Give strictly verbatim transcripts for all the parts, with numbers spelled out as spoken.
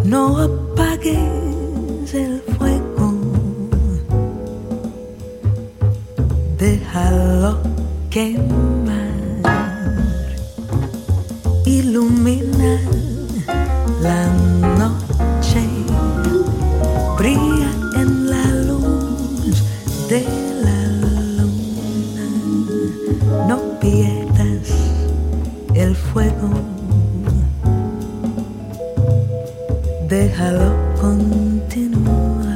No apagues el fuego, déjalo quemar, ilumina la noche, brilla en la luz de la luna, no pierdas el fuego, déjalo continuar.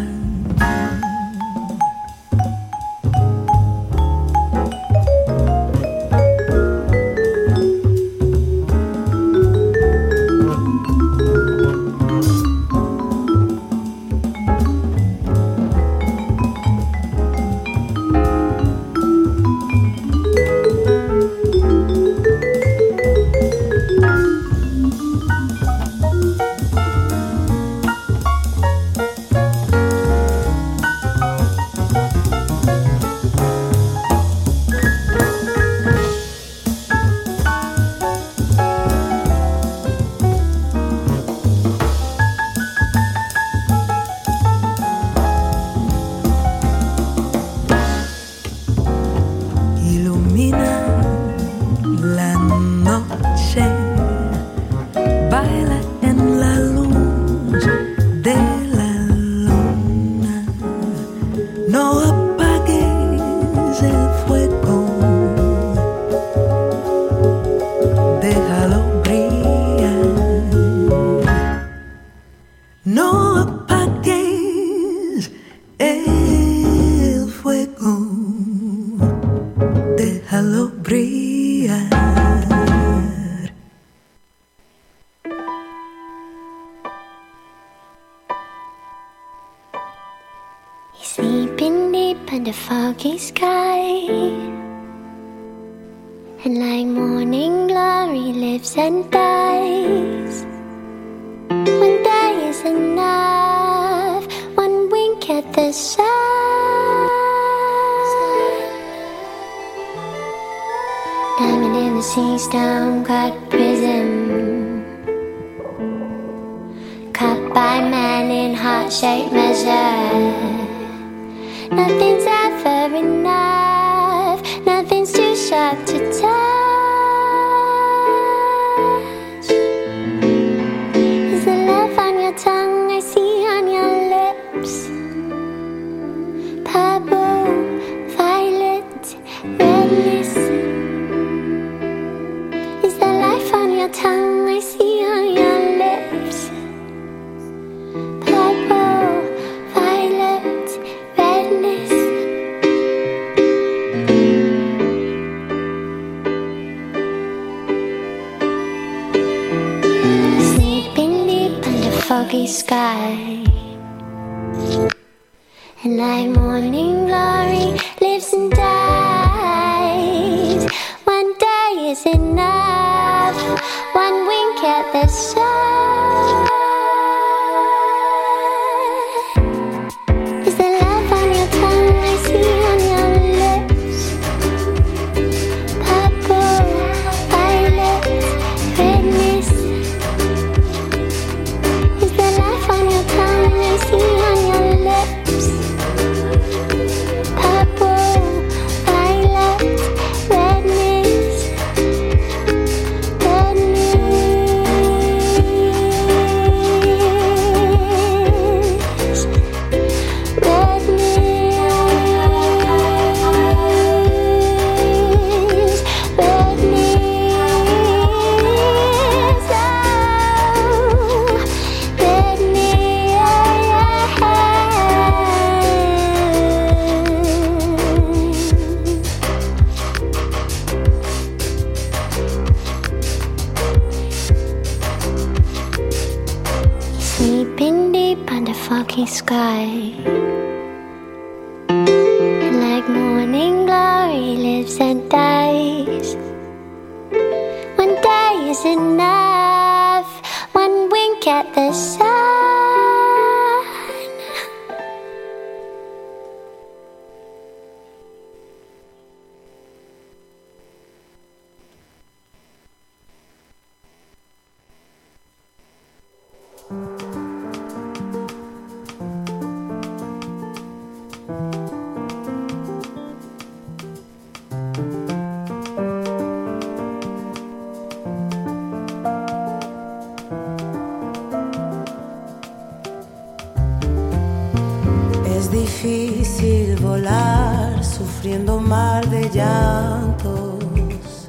difícil volar, sufriendo mar de llantos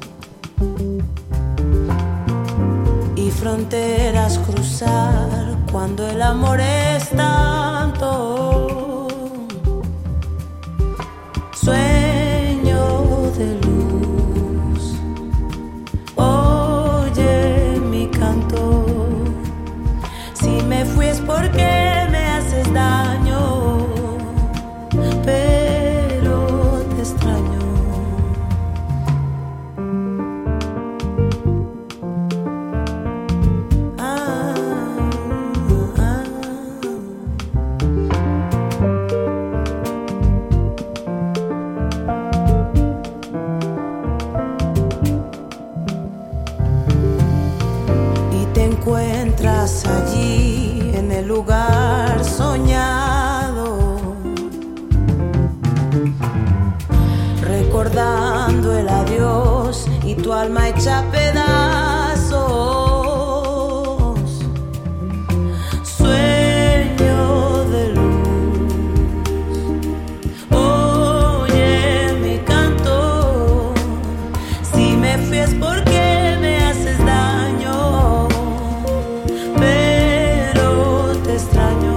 y fronteras cruzar cuando el amor es tanto. Sueño de luz, oye mi canto. Si me fui es porque me haces daño, pero te extraño. Ah, ah. Y te encuentras allí en el lugar soñado, recordando el adiós y tu alma hecha pedazos. Sueño de luz, oye mi canto. Si me fui es porque me haces daño, pero te extraño.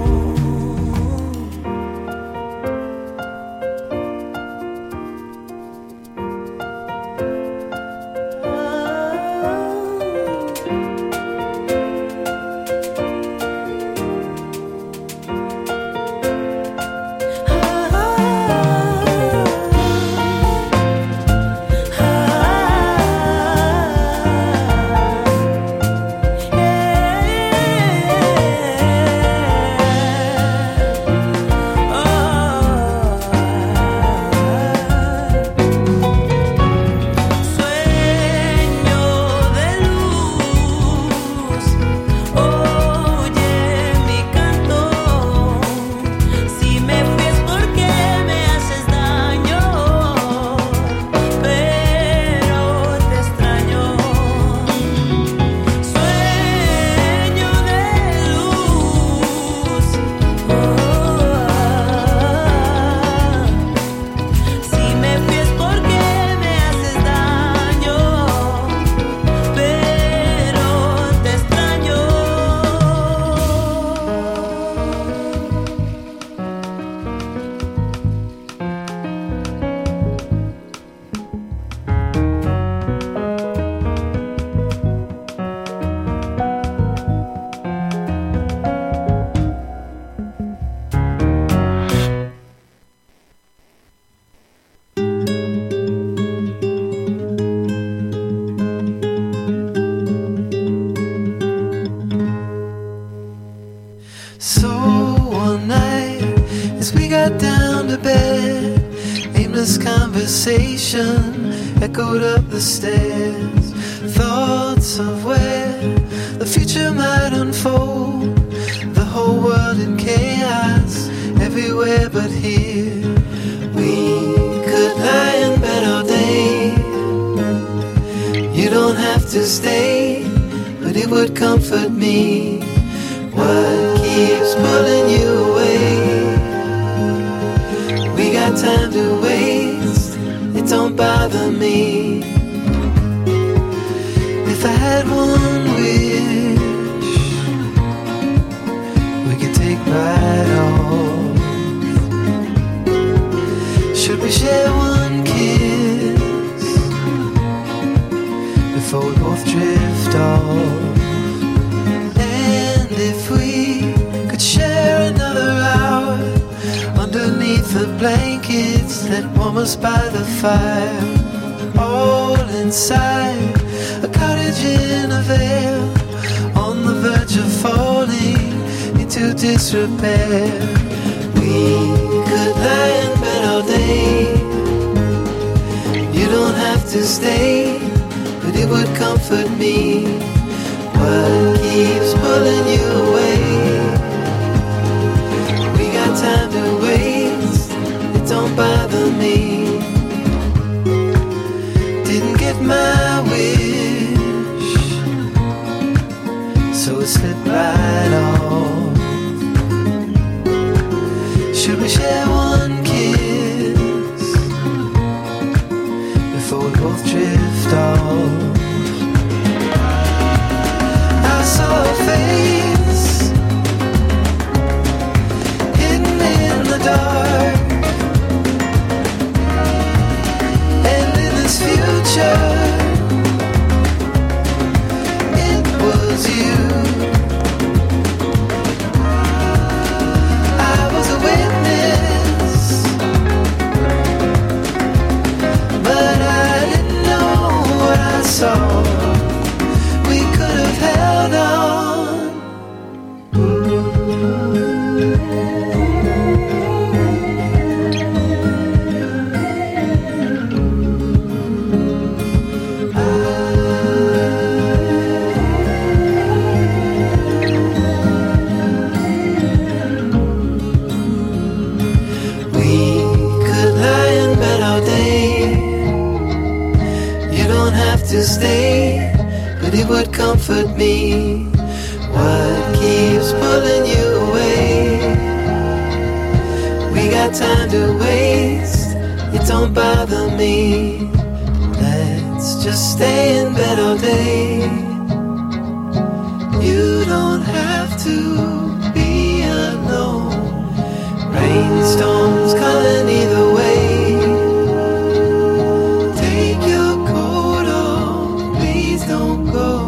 So one night, as we got down to bed, aimless conversation echoed up the stairs. Thoughts of where the future might unfold. The whole world in chaos, everywhere but here. We could lie in bed all day. You don't have to stay, but it would comfort me. What keeps pulling you away? We got time to waste, it don't bother me. If I had one wish, we could take right off. Should we share one kiss before we both drift off? If we could share another hour underneath the blankets that warm us by the fire, all inside a cottage in a vale, on the verge of falling into disrepair. We could lie in bed all day. You don't have to stay, but it would comfort me. What keeps pulling you away? We got time to waste, it don't bother me. Didn't get my wish, so it slipped right off. Should we share who's pulling you away. We got time to waste, it don't bother me. Let's just stay in bed all day. You don't have to be alone. Rainstorms coming either way. Take your coat off, please don't go.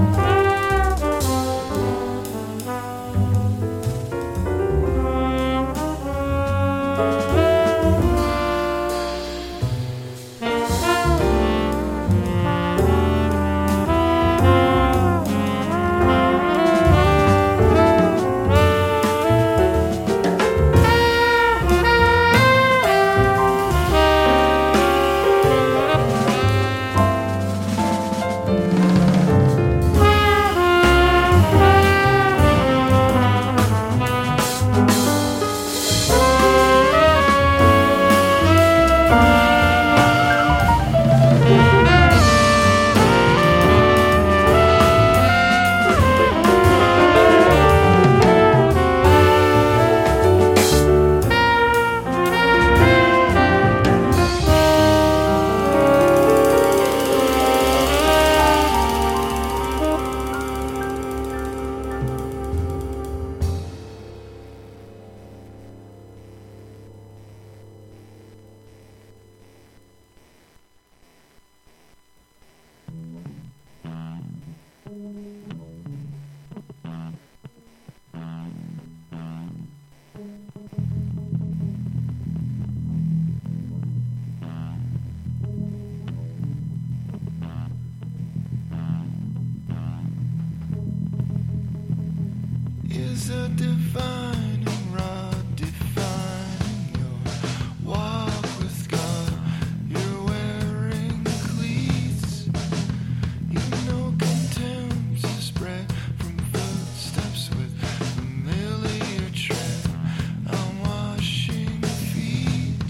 Is a divining rod defining your walk with God? You're wearing cleats. You know contempt is spread from footsteps with familiar tread. I'm washing feet,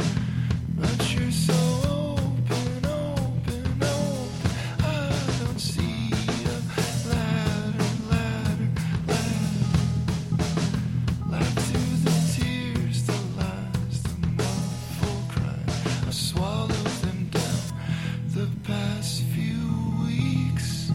but you're so open, open, open. I don't see a ladder, ladder, ladder. Like to the tears, the lies, the muffled cry. I swallowed them down the past few weeks.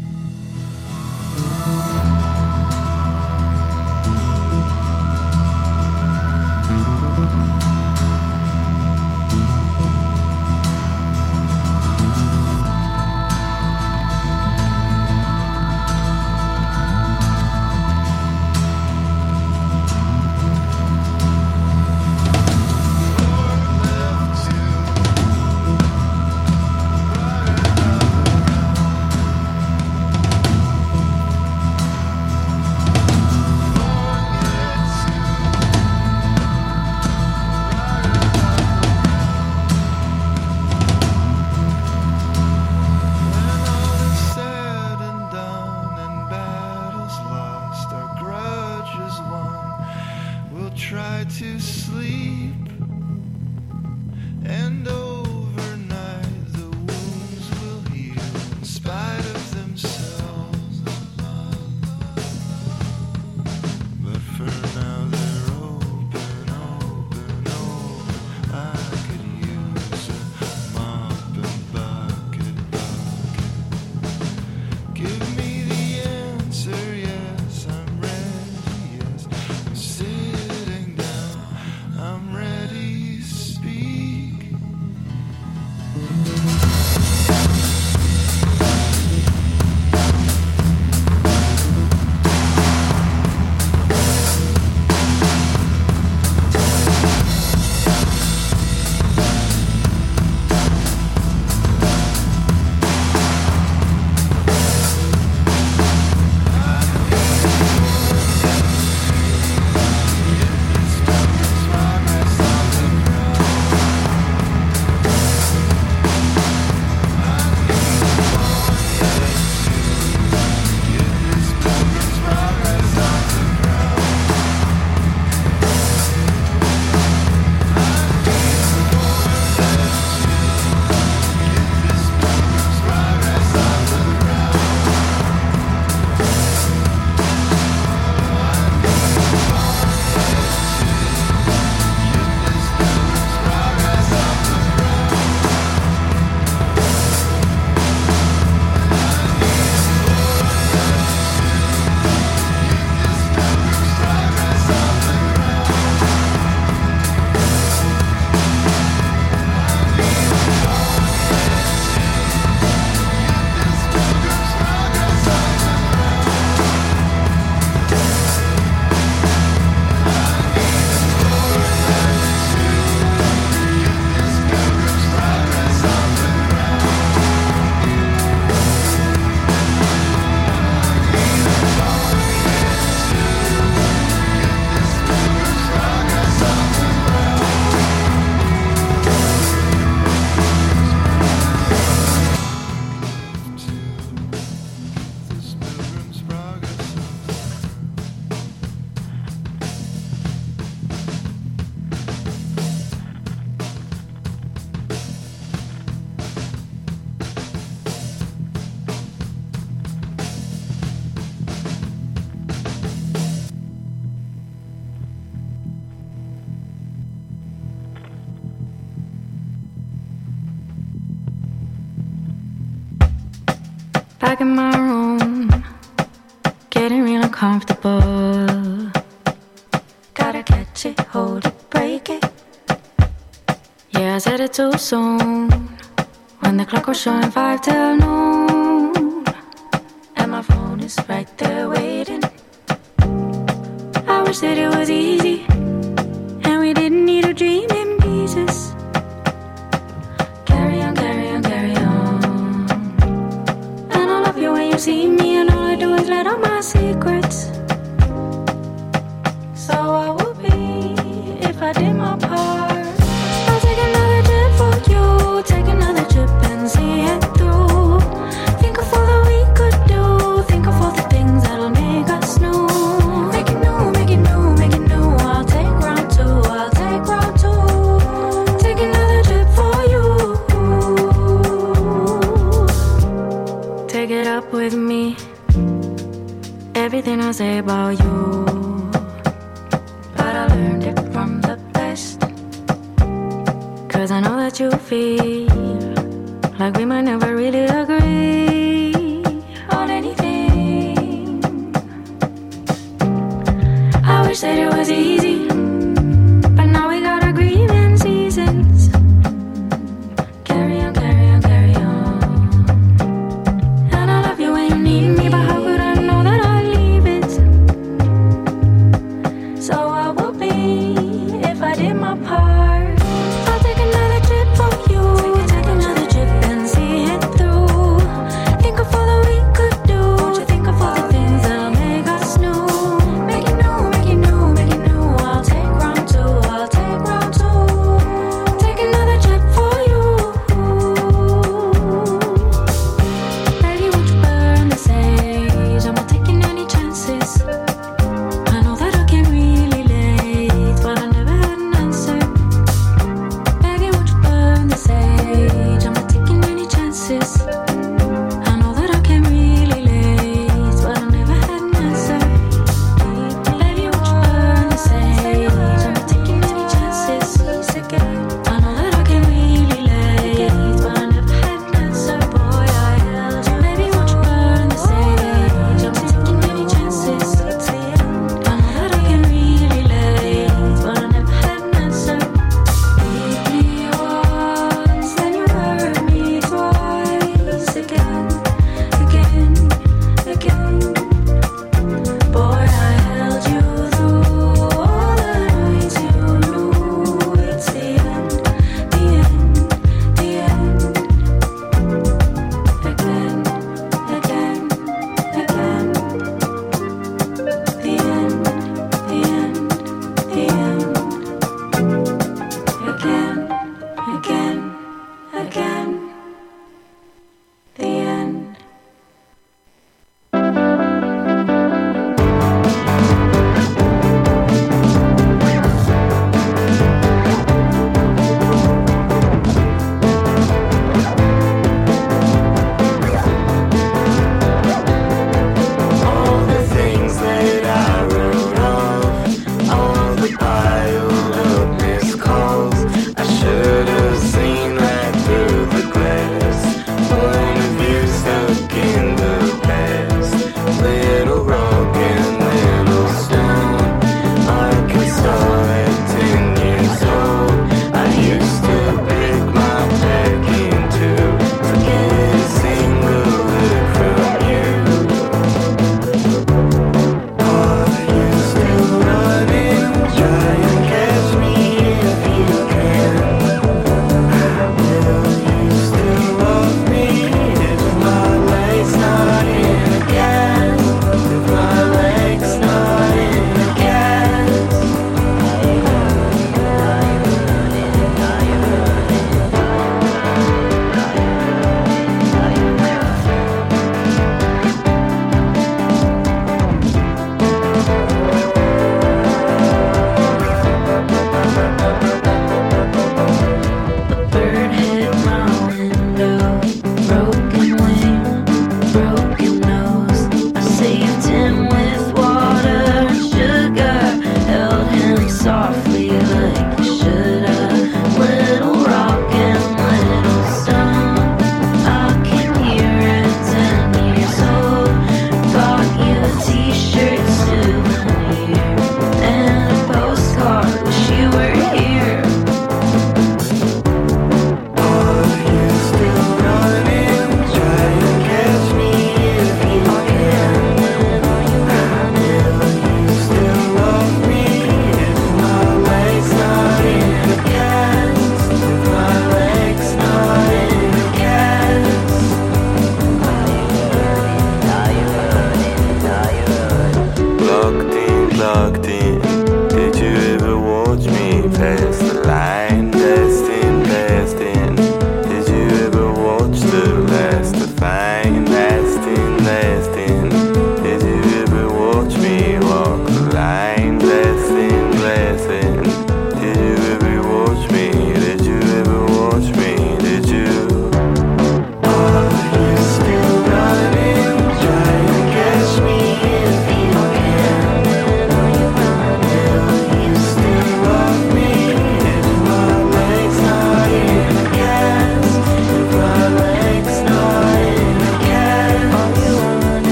Try to sleep, and overnight the wounds will heal in spite of themselves. But for now they're open, open, open. I could use a mop and bucket, bucket. Give me the answer, yes, I'm ready, yes, I'm sitting. I'm ready. back in my room, getting real uncomfortable. Gotta catch it, hold it, break it. Yeah, I said it too soon, when the clock was showing five till noon, and my phone is right there waiting. I wish that it was easy, and we didn't need to dream in pieces. Carry on, carry on, carry on. And I love you when you see me, and all I do is let out my secrets. So I would be if I did my part. I'll take another trip for you, take another trip and see it through. Think of all that we could do, think of all the things that'll make us new. Make it new, make it new, make it new. I'll take round two, I'll take round two. Take another trip for you. Take it up with me, everything I say about you. But I learned it from the best, cause I know that you feel like we might never really agree on anything. I wish that it was easy, but now we got agreement seasons. Carry on, carry on, carry on. And I love you when you need me, but how could I know that I'd leave it? So I will be if I did my part. I'll take another trip for you, take another trip and see it through. Think of all that we could do, think of all the things that'll make us new. Make it new, make it new, make it new.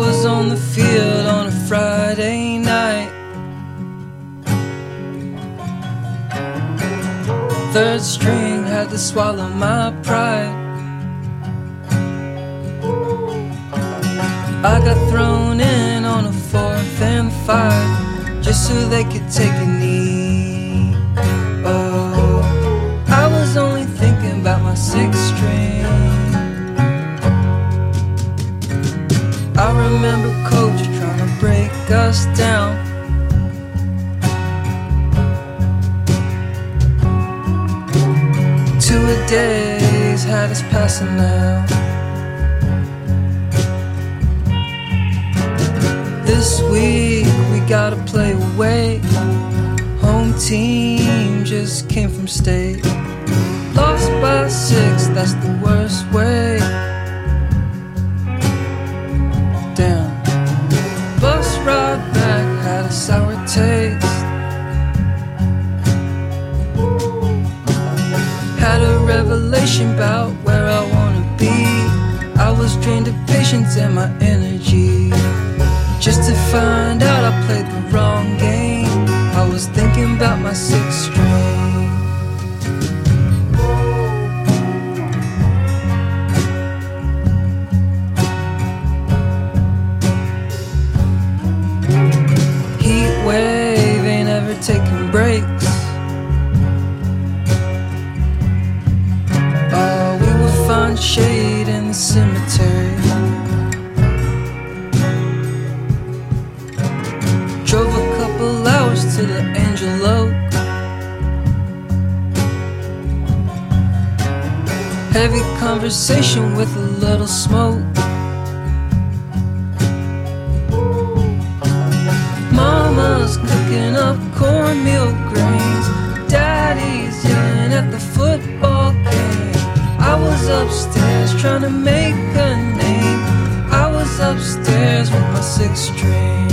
was on the field on a Friday night. Third string had to swallow my pride. I got thrown in on a fourth and five, just so they could take a knee. Oh, I was only thinking about my sixth string. I remember coach trying to break us down. Two-a-days had us passing out. This week we gotta play away. Home team just came from state. Lost by six, that's the worst way. Damn. Bus ride back had a sour taste. Had a revelation about where I wanna be. I was drained of patience and my energy, just to find out I played the wrong game. I was thinking about my sixth string. Heat wave ain't ever taking breaks. Oh, we would find shade in the cemetery. Drove a couple hours to the Angel Oak. Heavy conversation with a little smoke. Mama's cooking up cornmeal grains. Daddy's yelling at the football game. I was upstairs trying to make a name. I was upstairs with my sixth string.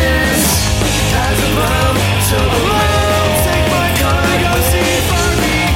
Take my car, go see for me.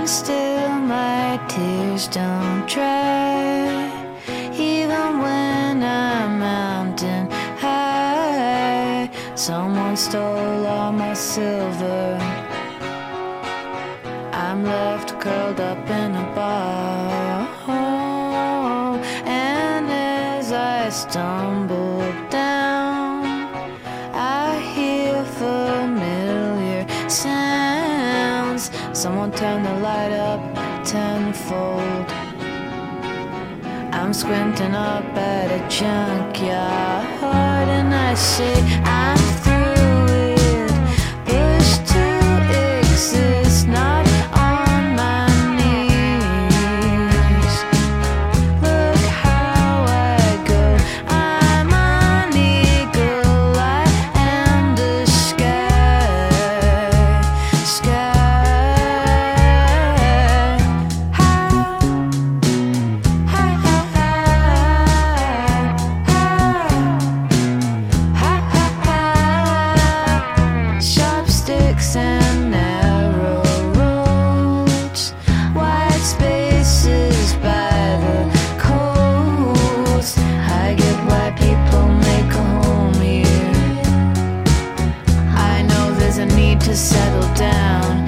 still my tears don't dry, even when I'm mountain high. Someone stole all my silver. I'm left curled up in a ball, and as I stumble down, I hear familiar sounds. Someone turn the light up tenfold. I'm squinting up at a junkyard, and I say I'm through it, pushed to exist, not on my knees. Look how I go, I'm an eagle, I am the sky, sky. And narrow roads, wide spaces by the coast. I get why people make a home here. I know there's a need to settle down.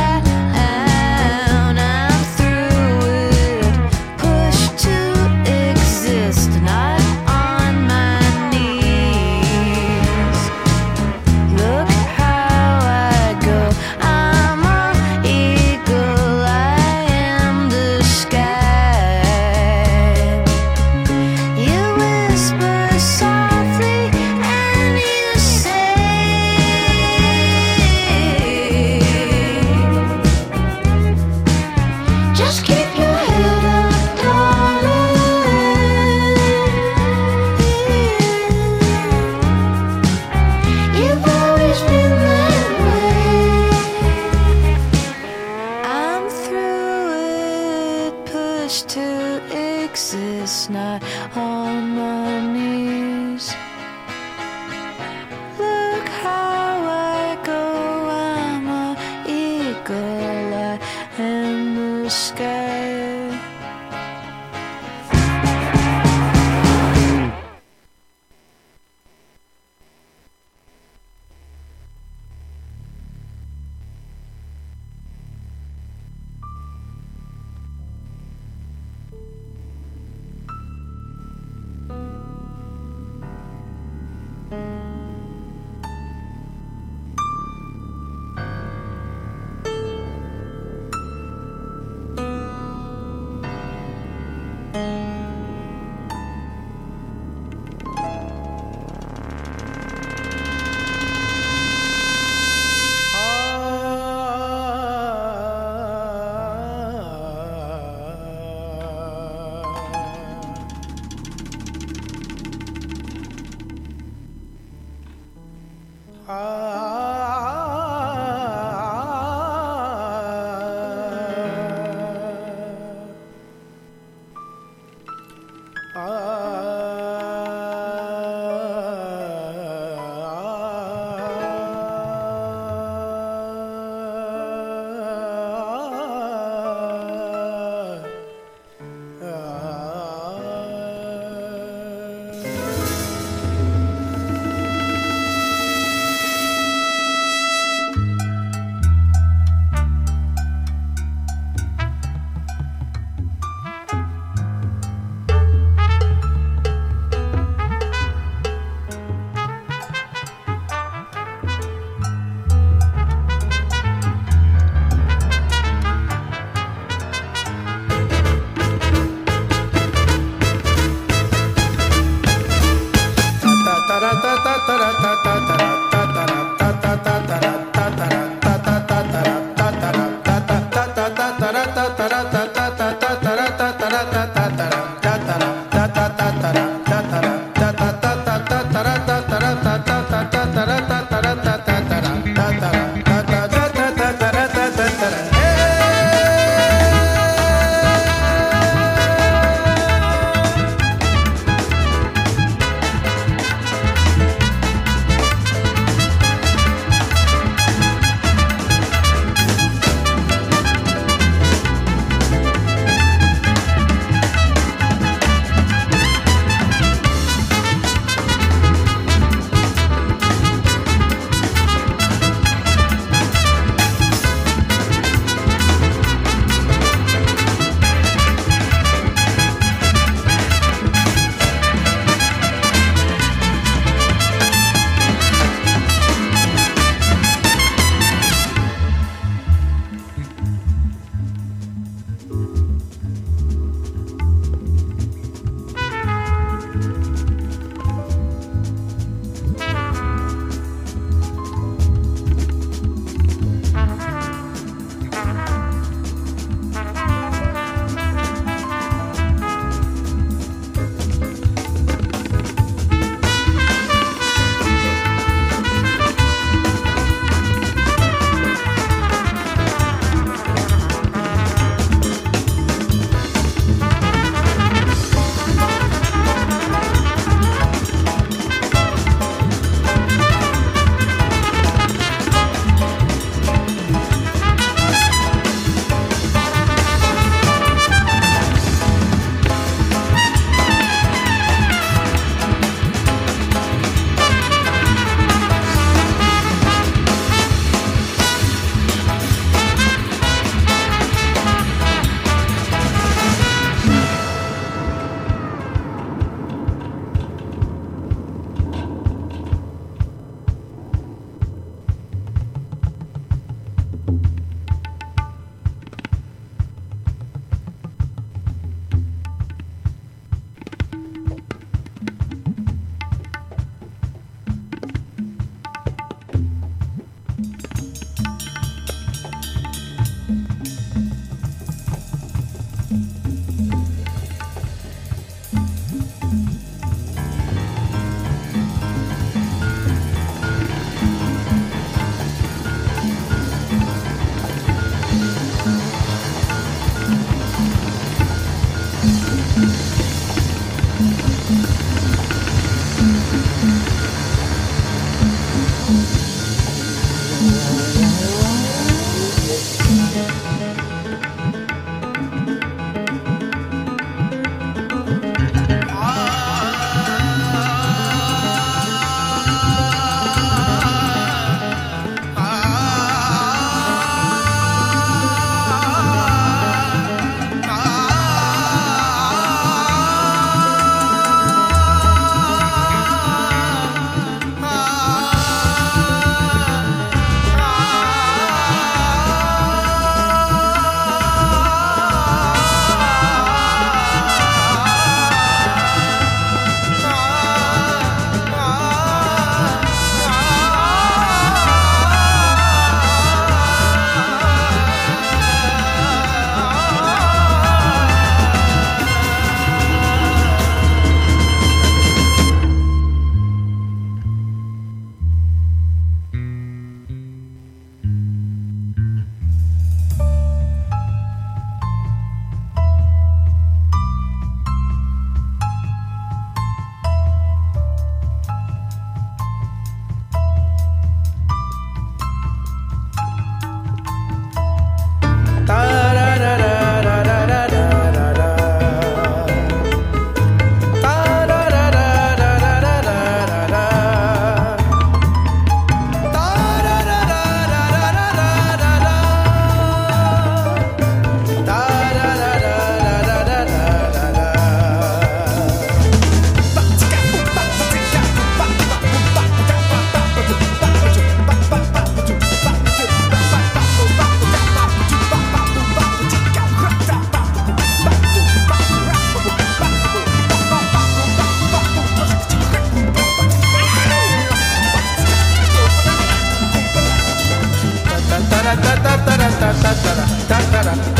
And I'm through it, pushed to exist, not on my knees. Look I'm an eagle, I am the sky. You whisper softly and you say, just keep your head up, darling. You've always been that way. I'm through it, pushed to exist, not on my knees. Look how I go, I'm an eagle, I am the sky.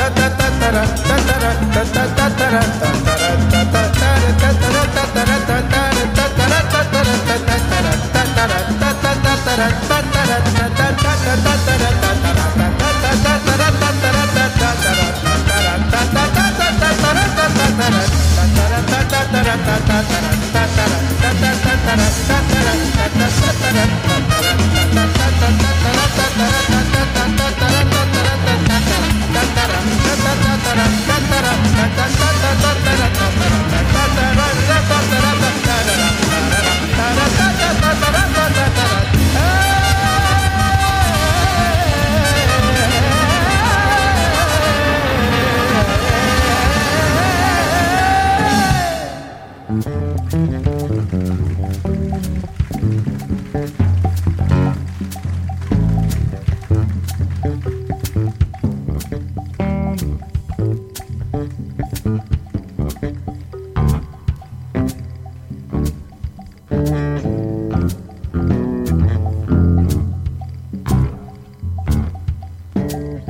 Ta